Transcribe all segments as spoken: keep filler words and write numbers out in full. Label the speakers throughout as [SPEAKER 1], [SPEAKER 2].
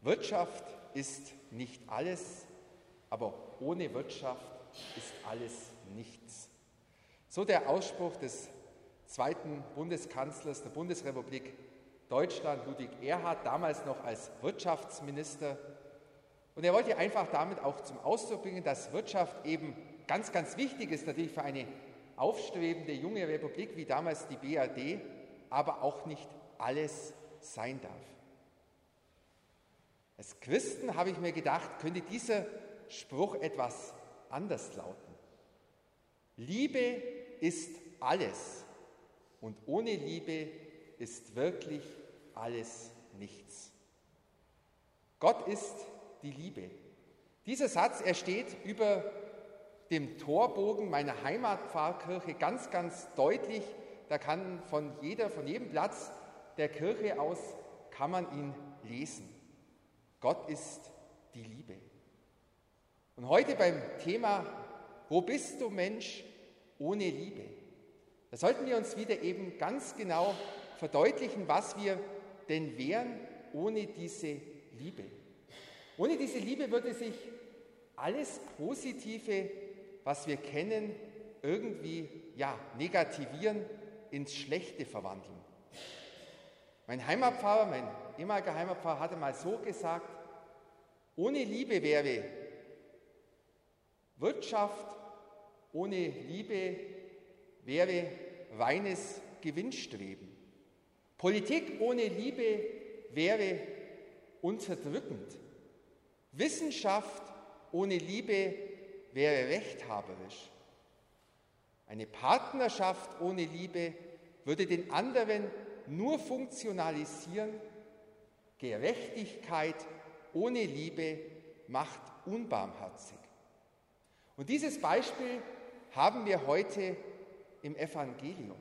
[SPEAKER 1] Wirtschaft ist nicht alles, aber ohne Wirtschaft ist alles nichts. So der Ausspruch des zweiten Bundeskanzlers der Bundesrepublik Deutschland, Ludwig Erhard, damals noch als Wirtschaftsminister. Und er wollte einfach damit auch zum Ausdruck bringen, dass Wirtschaft eben ganz, ganz wichtig ist, natürlich für eine aufstrebende junge Republik wie damals die B R D, aber auch nicht alles sein darf. Als Christen habe ich mir gedacht, könnte dieser Spruch etwas anders lauten. Liebe ist alles und ohne Liebe ist wirklich alles nichts. Gott ist die Liebe. Dieser Satz, er steht über dem Torbogen meiner Heimatpfarrkirche ganz, ganz deutlich. Da kann von jeder, von jedem Platz der Kirche aus, kann man ihn lesen. Gott ist die Liebe. Und heute beim Thema, wo bist du Mensch ohne Liebe? Da sollten wir uns wieder eben ganz genau verdeutlichen, was wir denn wären ohne diese Liebe. Ohne diese Liebe würde sich alles Positive, was wir kennen, irgendwie ja, negativieren, ins Schlechte verwandeln. Mein Heimatpfarrer, mein ehemaliger Heimatpfarrer hatte mal so gesagt, ohne Liebe wäre Wirtschaft, ohne Liebe wäre reines Gewinnstreben. Politik ohne Liebe wäre unterdrückend. Wissenschaft ohne Liebe wäre rechthaberisch. Eine Partnerschaft ohne Liebe würde den anderen nur funktionalisieren. Gerechtigkeit ohne Liebe macht unbarmherzig. Und dieses Beispiel haben wir heute im Evangelium.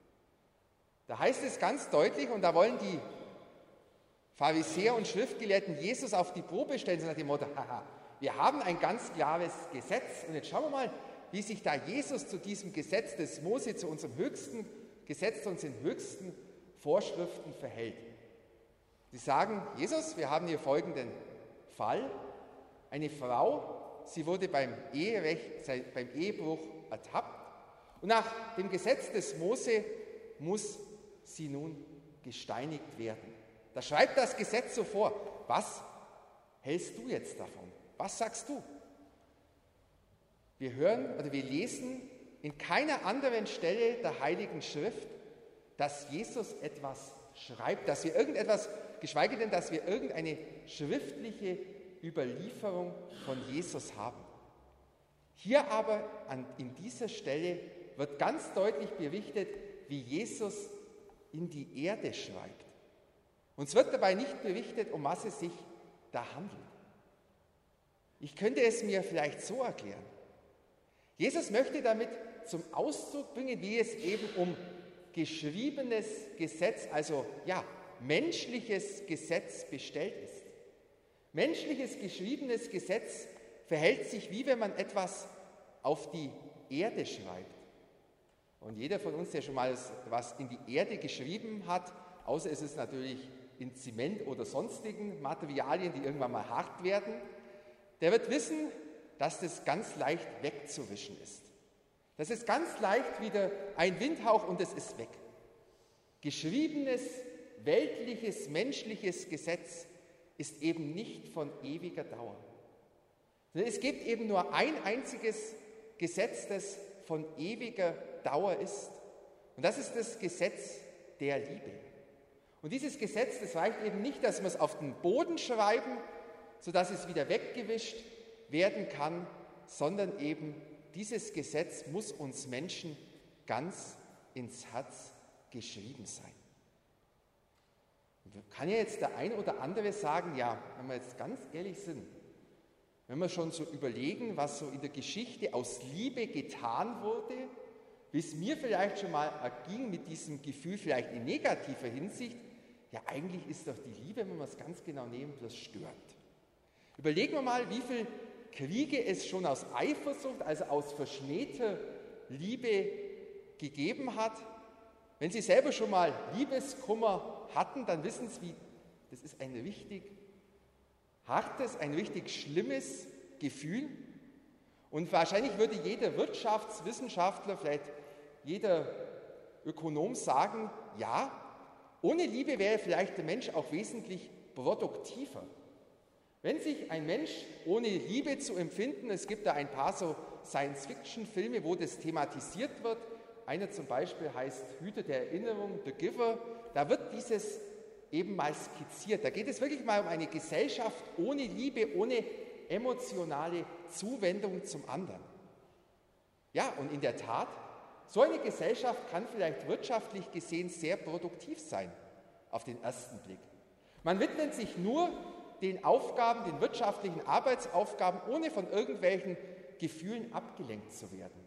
[SPEAKER 1] Da heißt es ganz deutlich, und da wollen die Pharisäer und Schriftgelehrten Jesus auf die Probe stellen, so nach dem Motto, haha, wir haben ein ganz klares Gesetz und jetzt schauen wir mal, wie sich da Jesus zu diesem Gesetz des Mose, zu unserem höchsten Gesetz, zu unseren höchsten Vorschriften verhält. Sie sagen, Jesus, wir haben hier folgenden Fall. Eine Frau, sie wurde beim Eherecht, beim Ehebruch ertappt und nach dem Gesetz des Mose muss sie nun gesteinigt werden. Da schreibt das Gesetz so vor. Was hältst du jetzt davon? Was sagst du? Wir hören oder wir lesen in keiner anderen Stelle der Heiligen Schrift, dass Jesus etwas schreibt, dass wir irgendetwas, geschweige denn, dass wir irgendeine schriftliche Überlieferung von Jesus haben. Hier aber an, in dieser Stelle wird ganz deutlich berichtet, wie Jesus in die Erde schreibt. Uns wird dabei nicht berichtet, um was es sich da handelt. Ich könnte es mir vielleicht so erklären. Jesus möchte damit zum Ausdruck bringen, wie es eben um geschriebenes Gesetz, also ja, menschliches Gesetz bestellt ist. Menschliches geschriebenes Gesetz verhält sich, wie wenn man etwas auf die Erde schreibt. Und jeder von uns, der schon mal was in die Erde geschrieben hat, außer es ist natürlich in Zement oder sonstigen Materialien, die irgendwann mal hart werden, der wird wissen, dass das ganz leicht wegzuwischen ist. Das ist ganz leicht wieder ein Windhauch und es ist weg. Geschriebenes, weltliches, menschliches Gesetz ist eben nicht von ewiger Dauer. Es gibt eben nur ein einziges Gesetz, das von ewiger Dauer ist. Und das ist das Gesetz der Liebe. Und dieses Gesetz, das reicht eben nicht, dass wir es auf den Boden schreiben, sodass es wieder weggewischt werden kann, sondern eben dieses Gesetz muss uns Menschen ganz ins Herz geschrieben sein. Und da kann ja jetzt der ein oder andere sagen, ja, wenn wir jetzt ganz ehrlich sind, wenn wir schon so überlegen, was so in der Geschichte aus Liebe getan wurde, wie es mir vielleicht schon mal erging mit diesem Gefühl, vielleicht in negativer Hinsicht, ja, eigentlich ist doch die Liebe, wenn wir es ganz genau nehmen, bloß störend. Überlegen wir mal, wie viele Kriege es schon aus Eifersucht, also aus verschmähter Liebe gegeben hat. Wenn Sie selber schon mal Liebeskummer hatten, dann wissen Sie, wie, das ist ein richtig hartes, ein richtig schlimmes Gefühl. Und wahrscheinlich würde jeder Wirtschaftswissenschaftler, vielleicht jeder Ökonom sagen, ja, ohne Liebe wäre vielleicht der Mensch auch wesentlich produktiver. Wenn sich ein Mensch ohne Liebe zu empfinden, es gibt da ein paar so Science-Fiction-Filme, wo das thematisiert wird, einer zum Beispiel heißt Hüter der Erinnerung, The Giver, da wird dieses eben mal skizziert. Da geht es wirklich mal um eine Gesellschaft ohne Liebe, ohne emotionale Zuwendung zum anderen. Ja, und in der Tat, so eine Gesellschaft kann vielleicht wirtschaftlich gesehen sehr produktiv sein, auf den ersten Blick. Man widmet sich nur den Aufgaben, den wirtschaftlichen Arbeitsaufgaben, ohne von irgendwelchen Gefühlen abgelenkt zu werden.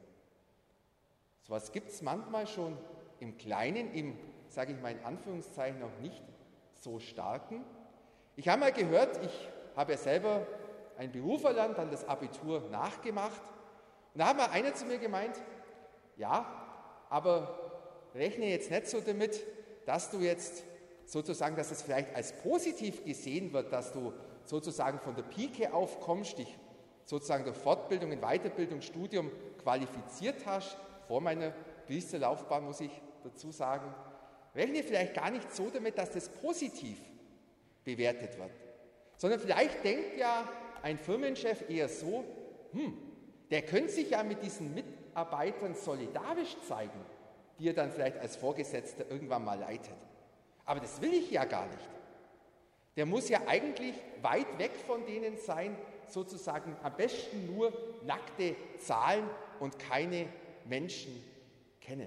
[SPEAKER 1] So etwas gibt es manchmal schon im Kleinen, im, sage ich mal in Anführungszeichen, noch nicht so starken. Ich habe mal gehört, ich habe ja selber einen Beruf erlernt, dann das Abitur nachgemacht. Und da hat mal einer zu mir gemeint, ja, aber rechne jetzt nicht so damit, dass du jetzt sozusagen, dass es vielleicht als positiv gesehen wird, dass du sozusagen von der Pike auf kommst, dich sozusagen durch Fortbildung, Weiterbildung, Studium qualifiziert hast, vor meiner Priesterlaufbahn muss ich dazu sagen, rechne vielleicht gar nicht so damit, dass das positiv bewertet wird, sondern vielleicht denkt ja ein Firmenchef eher so, hm, der könnte sich ja mit diesen Mitarbeitern solidarisch zeigen, die er dann vielleicht als Vorgesetzter irgendwann mal leitet. Aber das will ich ja gar nicht. Der muss ja eigentlich weit weg von denen sein, sozusagen am besten nur nackte Zahlen und keine Menschen kennen.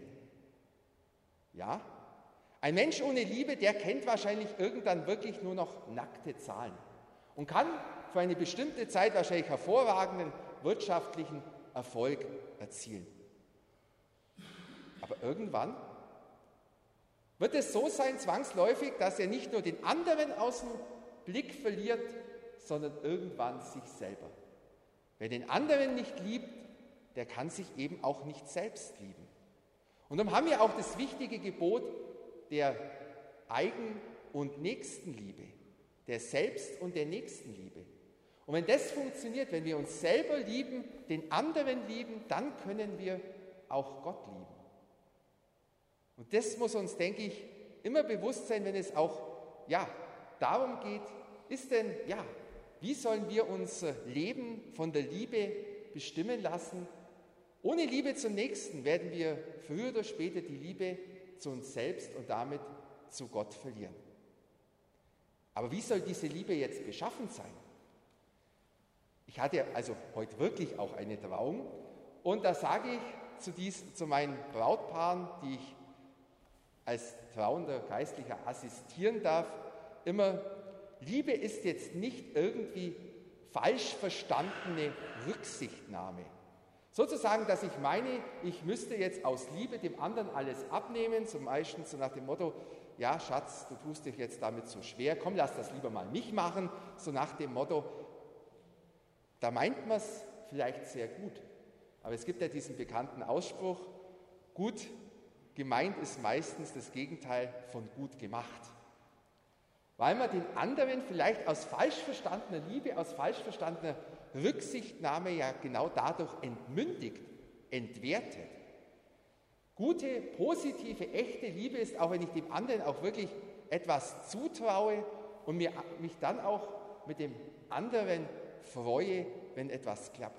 [SPEAKER 1] Ja? Ein Mensch ohne Liebe, der kennt wahrscheinlich irgendwann wirklich nur noch nackte Zahlen und kann für eine bestimmte Zeit wahrscheinlich hervorragenden wirtschaftlichen Erfolg erzielen. Aber irgendwann wird es so sein, zwangsläufig, dass er nicht nur den anderen aus dem Blick verliert, sondern irgendwann sich selber. Wer den anderen nicht liebt, der kann sich eben auch nicht selbst lieben. Und darum haben wir auch das wichtige Gebot der Eigen- und Nächstenliebe, der Selbst- und der Nächstenliebe. Und wenn das funktioniert, wenn wir uns selber lieben, den anderen lieben, dann können wir auch Gott lieben. Und das muss uns, denke ich, immer bewusst sein, wenn es auch ja, darum geht, ist denn, ja, wie sollen wir unser Leben von der Liebe bestimmen lassen? Ohne Liebe zum Nächsten werden wir früher oder später die Liebe zu uns selbst und damit zu Gott verlieren. Aber wie soll diese Liebe jetzt beschaffen sein? Ich hatte also heute wirklich auch eine Trauung und da sage ich zu, dies, zu meinen Brautpaaren, die ich als trauender Geistlicher assistieren darf, immer, Liebe ist jetzt nicht irgendwie falsch verstandene Rücksichtnahme. Sozusagen, dass ich meine, ich müsste jetzt aus Liebe dem anderen alles abnehmen, zum Beispiel so nach dem Motto, ja Schatz, du tust dich jetzt damit so schwer, komm, lass das lieber mal mich machen, so nach dem Motto, da meint man es vielleicht sehr gut, aber es gibt ja diesen bekannten Ausspruch, gut gemeint ist meistens das Gegenteil von gut gemacht. Weil man den anderen vielleicht aus falsch verstandener Liebe, aus falsch verstandener Rücksichtnahme ja genau dadurch entmündigt, entwertet. Gute, positive, echte Liebe ist auch, wenn ich dem anderen auch wirklich etwas zutraue und mir, mich dann auch mit dem anderen freue, wenn etwas klappt.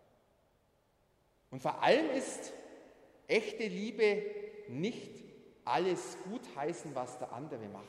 [SPEAKER 1] Und vor allem ist echte Liebe nicht alles gutheißen, was der andere macht.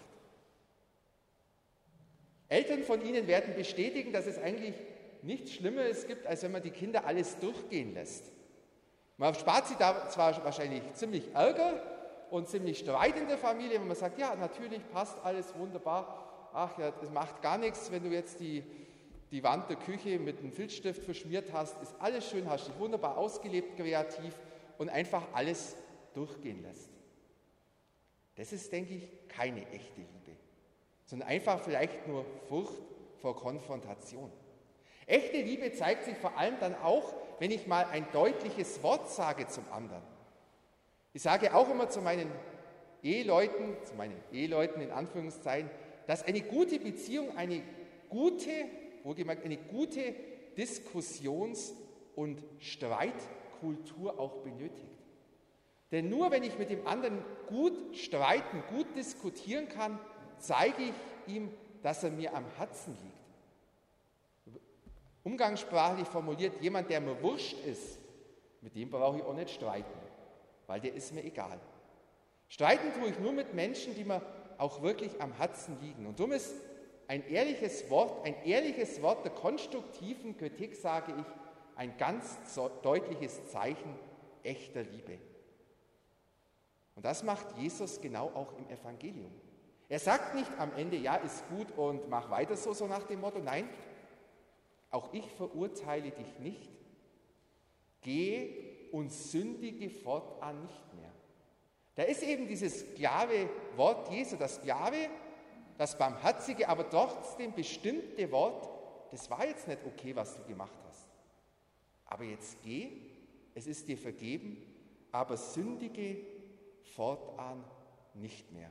[SPEAKER 1] Eltern von Ihnen werden bestätigen, dass es eigentlich nichts Schlimmeres gibt, als wenn man die Kinder alles durchgehen lässt. Man spart sich da zwar wahrscheinlich ziemlich Ärger und ziemlich Streit in der Familie, wenn man sagt, ja, natürlich passt alles wunderbar. Ach ja, das macht gar nichts, wenn du jetzt die, die Wand der Küche mit einem Filzstift verschmiert hast, ist alles schön, hast dich wunderbar ausgelebt, kreativ und einfach alles durchgehen lässt. Das ist, denke ich, keine echte Liebe, sondern einfach vielleicht nur Furcht vor Konfrontation. Echte Liebe zeigt sich vor allem dann auch, wenn ich mal ein deutliches Wort sage zum anderen. Ich sage auch immer zu meinen Eheleuten, zu meinen Eheleuten in Anführungszeichen, dass eine gute Beziehung eine gute, wohlgemerkt eine gute Diskussions- und Streitkultur auch benötigt. Denn nur wenn ich mit dem anderen gut streiten, gut diskutieren kann, zeige ich ihm, dass er mir am Herzen liegt. Umgangssprachlich formuliert, jemand, der mir wurscht ist, mit dem brauche ich auch nicht streiten, weil der ist mir egal. Streiten tue ich nur mit Menschen, die mir auch wirklich am Herzen liegen. Und darum ist ein ehrliches Wort, ein ehrliches Wort der konstruktiven Kritik, sage ich, ein ganz deutliches Zeichen echter Liebe. Und das macht Jesus genau auch im Evangelium. Er sagt nicht am Ende, ja, ist gut und mach weiter so, so nach dem Motto, nein, auch ich verurteile dich nicht. Geh und sündige fortan nicht mehr. Da ist eben dieses klare Wort Jesu, das klare, das barmherzige, aber trotzdem bestimmte Wort, das war jetzt nicht okay, was du gemacht hast. Aber jetzt geh, es ist dir vergeben, aber sündige fortan nicht mehr.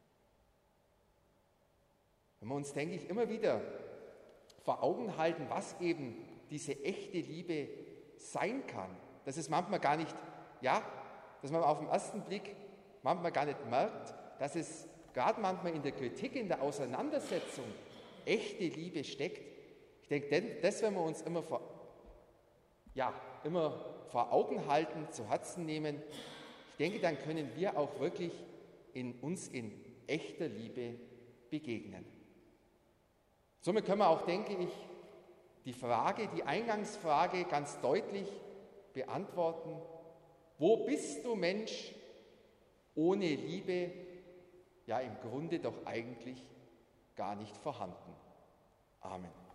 [SPEAKER 1] Wenn wir uns, denke ich, immer wieder vor Augen halten, was eben diese echte Liebe sein kann, dass es manchmal gar nicht, ja, dass man auf den ersten Blick manchmal gar nicht merkt, dass es gerade manchmal in der Kritik, in der Auseinandersetzung echte Liebe steckt. Ich denke, das werden wir uns immer vor, ja, immer vor Augen halten, zu Herzen nehmen. Ich denke, dann können wir auch wirklich in uns in echter Liebe begegnen. Somit können wir auch, denke ich, die Frage, die Eingangsfrage ganz deutlich beantworten: Wo bist du, Mensch, ohne Liebe? Ja, im Grunde doch eigentlich gar nicht vorhanden. Amen.